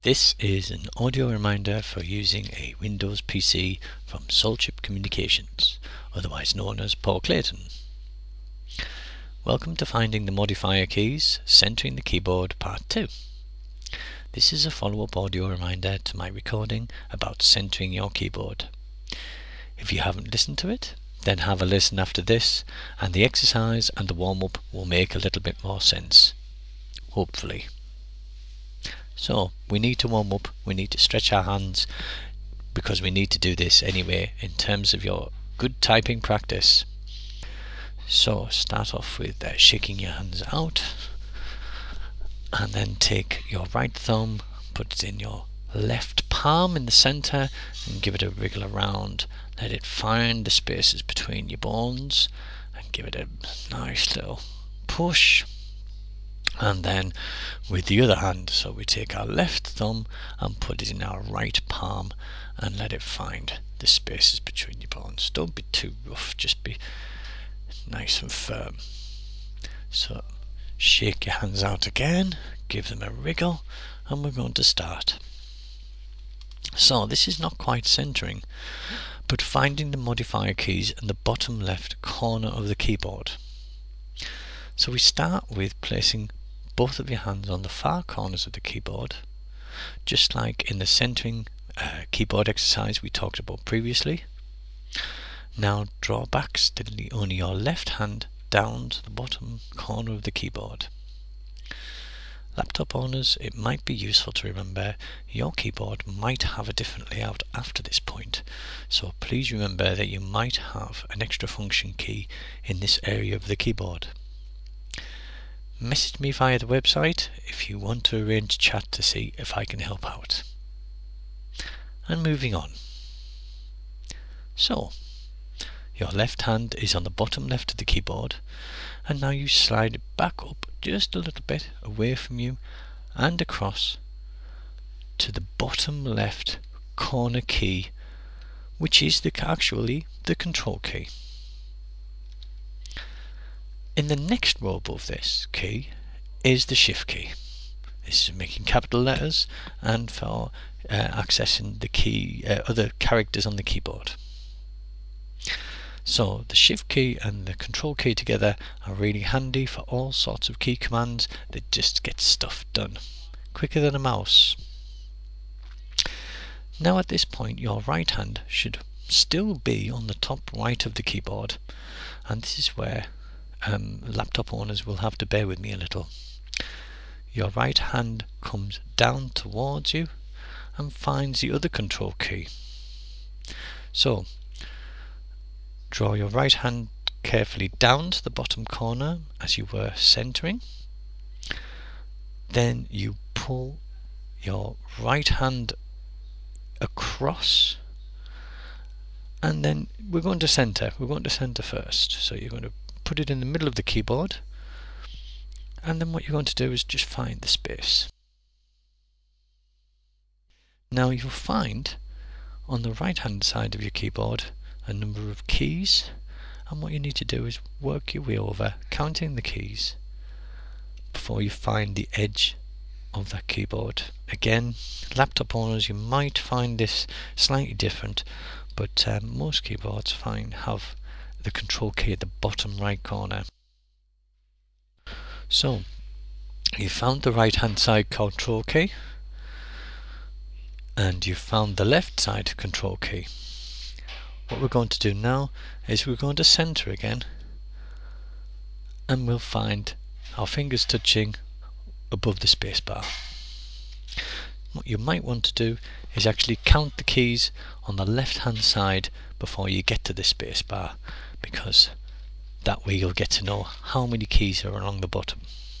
This is an audio reminder for using a Windows PC from Soulchip Communications, otherwise known as Paul Clayton. Welcome to Finding the Modifier Keys, Centering the Keyboard Part 2. This is a follow-up audio reminder to my recording about centering your keyboard. If you haven't listened to it, then have a listen after this, and the exercise and the warm-up will make a little bit more sense. Hopefully. So, we need to warm up, we need to stretch our hands, because we need to do this anyway in terms of your good typing practice. So, start off with shaking your hands out, and then take your right thumb, put it in your left palm in the center, and give it a wriggle around. Let it find the spaces between your bones, and give it a nice little push. And then with the other hand, so we take our left thumb and put it in our right palm and let it find the spaces between your bones. Don't be too rough, just be nice and firm. So shake your hands out again, give them a wriggle, and we're going to start. So this is not quite centering, but finding the modifier keys in the bottom left corner of the keyboard. So we start with placing both of your hands on the far corners of the keyboard, just like in the centering keyboard exercise we talked about previously. Now draw back steadily only your left hand down to the bottom corner of the keyboard. Laptop owners, it might be useful to remember your keyboard might have a different layout after this point, so please remember that you might have an extra function key in this area of the keyboard. Message me via the website if you want to arrange a chat to see if I can help out. And moving on. So, your left hand is on the bottom left of the keyboard, and now you slide it back up just a little bit away from you and across to the bottom left corner key, which is actually the control key. In the next row above this key is the shift key. This is making capital letters and for accessing the key other characters on the keyboard. So the shift key and the control key together are really handy for all sorts of key commands that just get stuff done quicker than a mouse. Now at this point your right hand should still be on the top right of the keyboard, and this is where laptop owners will have to bear with me a little. Your right hand comes down towards you and finds the other control key. So draw your right hand carefully down to the bottom corner as you were centering. Then you pull your right hand across, and then we're going to center. We're going to center first. So you're going to put it in the middle of the keyboard, and then what you're going to do is just find the space. Now you'll find on the right hand side of your keyboard a number of keys, and what you need to do is work your way over, counting the keys before you find the edge of that keyboard. Again, laptop owners, you might find this slightly different, but most keyboards have the control key at the bottom right corner. So you found the right hand side control key, and you found the left side control key. What we're going to do now is we're going to center again, and we'll find our fingers touching above the spacebar. What you might want to do is actually count the keys on the left hand side before you get to the spacebar, because that way you'll get to know how many keys are along the bottom.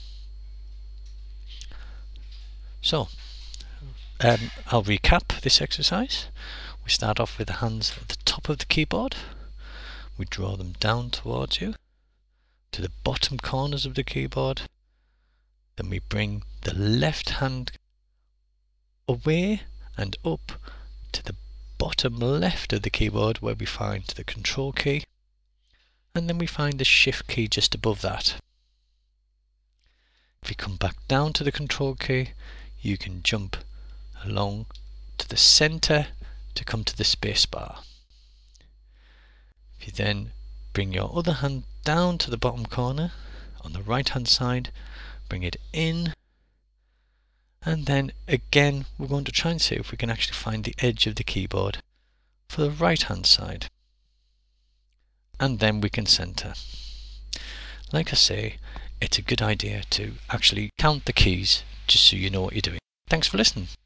So I'll recap this exercise. We start off with the hands at the top of the keyboard. We draw them down towards you to the bottom corners of the keyboard. Then we bring the left hand away and up to the bottom left of the keyboard, where we find the control key, and then we find the shift key just above that. If you come back down to the control key, you can jump along to the center to come to the space bar. If you then bring your other hand down to the bottom corner on the right hand side, bring it in, and then again we're going to try and see if we can actually find the edge of the keyboard for the right hand side, and then we can center. Like I say, it's a good idea to actually count the keys just so you know what you're doing. Thanks for listening.